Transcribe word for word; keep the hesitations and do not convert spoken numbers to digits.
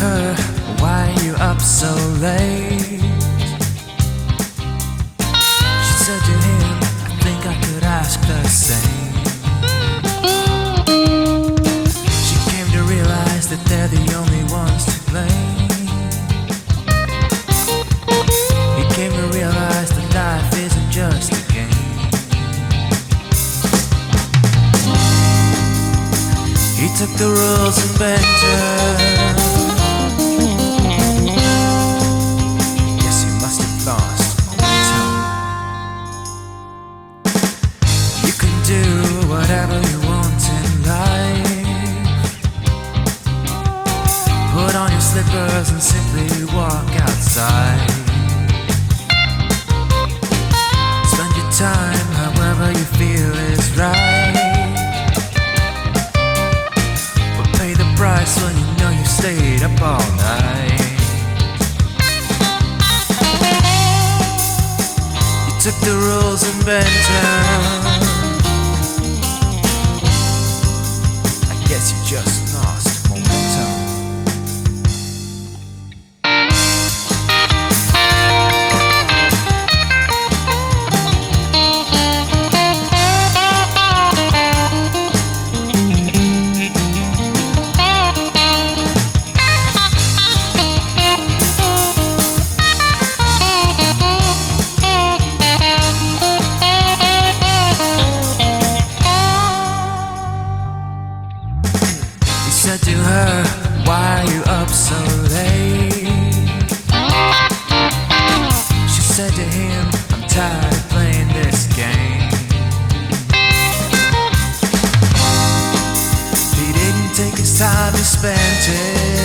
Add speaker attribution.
Speaker 1: her, why are you up so late? She said to him, I think I could ask the same. She came to realize that they're the only ones to blame. He came to realize that life isn't just a game. He took the rules and bent them. Yes, he must have lost momentum. You can do whatever you want in life. Put on your slippers and simply walk outside. Spend your time however you feel is right. Price when you know you stayed up all night. You took the rules and bent them. I guess you just lost momentum. Said to her, why are you up so late? She said to him, I'm tired of playing this game. He didn't take his time, he spent it.